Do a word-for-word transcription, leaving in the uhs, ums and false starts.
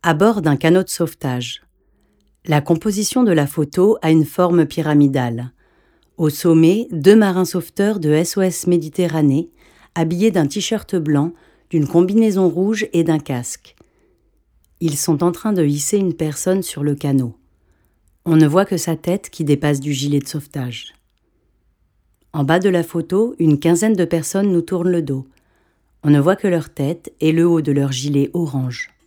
À bord d'un canot de sauvetage. La composition de la photo a une forme pyramidale. Au sommet, deux marins sauveteurs de S O S Méditerranée, habillés d'un t-shirt blanc, d'une combinaison rouge et d'un casque. Ils sont en train de hisser une personne sur le canot. On ne voit que sa tête qui dépasse du gilet de sauvetage. En bas de la photo, une quinzaine de personnes nous tournent le dos. On ne voit que leur tête et le haut de leur gilet orange.